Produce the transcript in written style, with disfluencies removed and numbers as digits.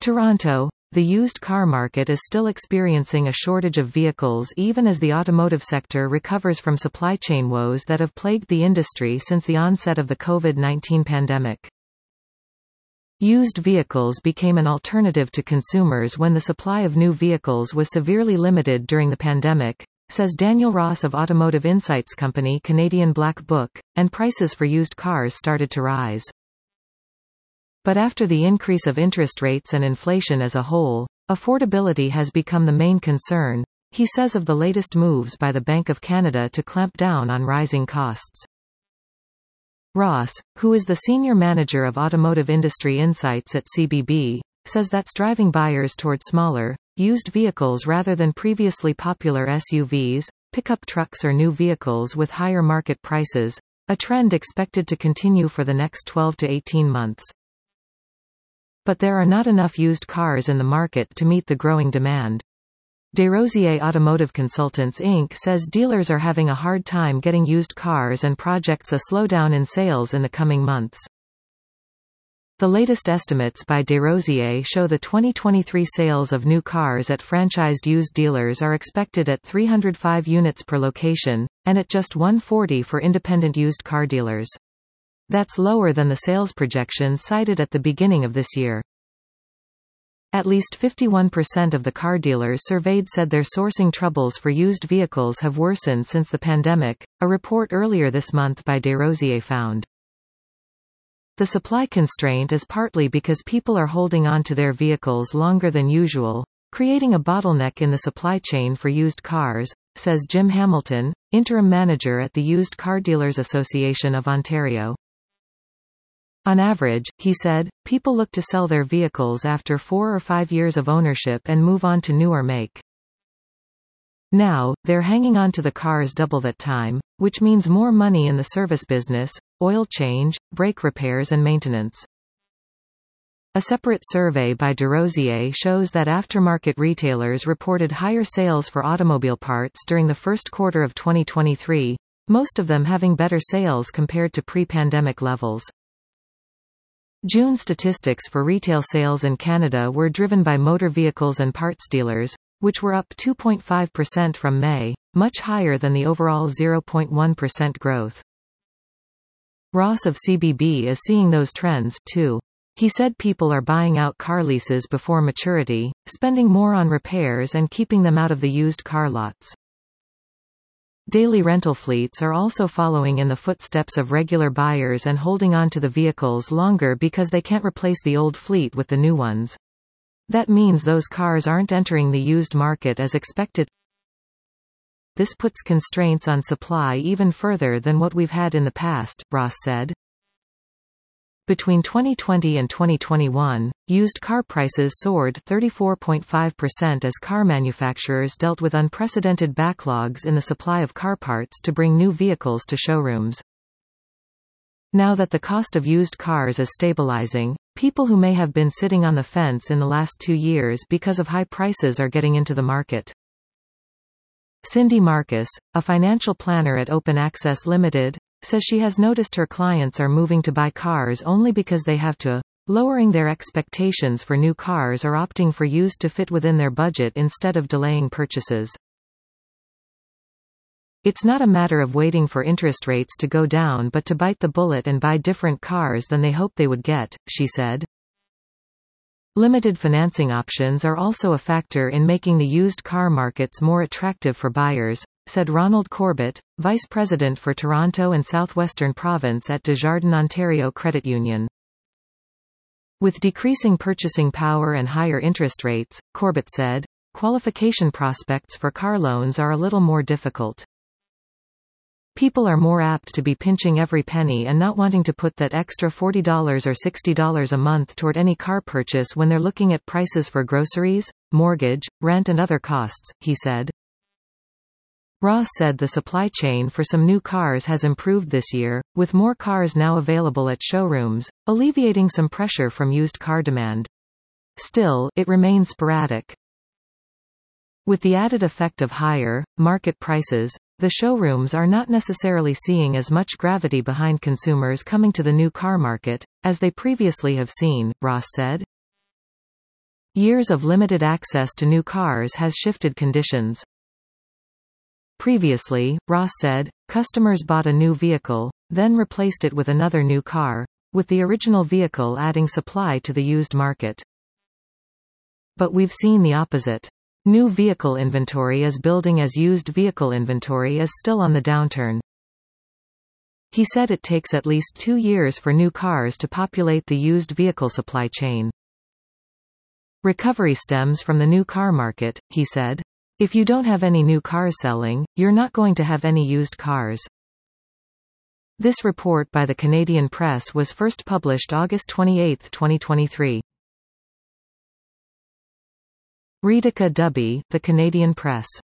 Toronto, the used car market is still experiencing a shortage of vehicles even as the automotive sector recovers from supply chain woes that have plagued the industry since the onset of the COVID-19 pandemic. Used vehicles became an alternative to consumers when the supply of new vehicles was severely limited during the pandemic, says Daniel Ross of automotive insights company Canadian Black Book, and prices for used cars started to rise. But after the increase of interest rates and inflation as a whole, affordability has become the main concern, he says of the latest moves by the Bank of Canada to clamp down on rising costs. Ross, who is the senior manager of automotive industry insights at CBB, says that's driving buyers toward smaller, used vehicles rather than previously popular SUVs, pickup trucks or new vehicles with higher market prices, a trend expected to continue for the next 12 to 18 months. But there are not enough used cars in the market to meet the growing demand. Desrosiers Automotive Consultants Inc. says dealers are having a hard time getting used cars and projects a slowdown in sales in the coming months. The latest estimates by Desrosiers show the 2023 sales of new cars at franchised used dealers are expected at 305 units per location, and at just 140 for independent used car dealers. That's lower than the sales projection cited at the beginning of this year. At least 51% of the car dealers surveyed said their sourcing troubles for used vehicles have worsened since the pandemic, a report earlier this month by Desrosiers found. The supply constraint is partly because people are holding on to their vehicles longer than usual, creating a bottleneck in the supply chain for used cars, says Jim Hamilton, interim manager at the Used Car Dealers Association of Ontario. On average, he said, people look to sell their vehicles after 4 or 5 years of ownership and move on to newer make. Now, they're hanging on to the cars double that time, which means more money in the service business, oil change, brake repairs and maintenance. A separate survey by Desrosiers shows that aftermarket retailers reported higher sales for automobile parts during the first quarter of 2023, most of them having better sales compared to pre-pandemic levels. June statistics for retail sales in Canada were driven by motor vehicles and parts dealers, which were up 2.5% from May, much higher than the overall 0.1% growth. Ross of CBB is seeing those trends, too. He said people are buying out car leases before maturity, spending more on repairs and keeping them out of the used car lots. Daily rental fleets are also following in the footsteps of regular buyers and holding on to the vehicles longer because they can't replace the old fleet with the new ones. That means those cars aren't entering the used market as expected. This puts constraints on supply even further than what we've had in the past, Ross said. Between 2020 and 2021, used car prices soared 34.5% as car manufacturers dealt with unprecedented backlogs in the supply of car parts to bring new vehicles to showrooms. Now that the cost of used cars is stabilizing, people who may have been sitting on the fence in the last 2 years because of high prices are getting into the market. Cindy Marcus, a financial planner at Open Access Limited, says she has noticed her clients are moving to buy cars only because they have to, lowering their expectations for new cars or opting for used to fit within their budget instead of delaying purchases. It's not a matter of waiting for interest rates to go down but to bite the bullet and buy different cars than they hoped they would get, she said. Limited financing options are also a factor in making the used car markets more attractive for buyers, said Ronald Corbett, Vice President for Toronto and Southwestern Province at Desjardins Ontario Credit Union. With decreasing purchasing power and higher interest rates, Corbett said, qualification prospects for car loans are a little more difficult. People are more apt to be pinching every penny and not wanting to put that extra $40 or $60 a month toward any car purchase when they're looking at prices for groceries, mortgage, rent and other costs, he said. Ross said the supply chain for some new cars has improved this year, with more cars now available at showrooms, alleviating some pressure from used car demand. Still, it remains sporadic. With the added effect of higher, market prices, the showrooms are not necessarily seeing as much gravity behind consumers coming to the new car market, as they previously have seen, Ross said. Years of limited access to new cars has shifted conditions. Previously, Ross said, customers bought a new vehicle, then replaced it with another new car, with the original vehicle adding supply to the used market. But we've seen the opposite. New vehicle inventory is building as used vehicle inventory is still on the downturn. He said it takes at least 2 years for new cars to populate the used vehicle supply chain. Recovery stems from the new car market, he said. If you don't have any new cars selling, you're not going to have any used cars. This report by the Canadian Press was first published August 28, 2023. Ritika Dubey, The Canadian Press.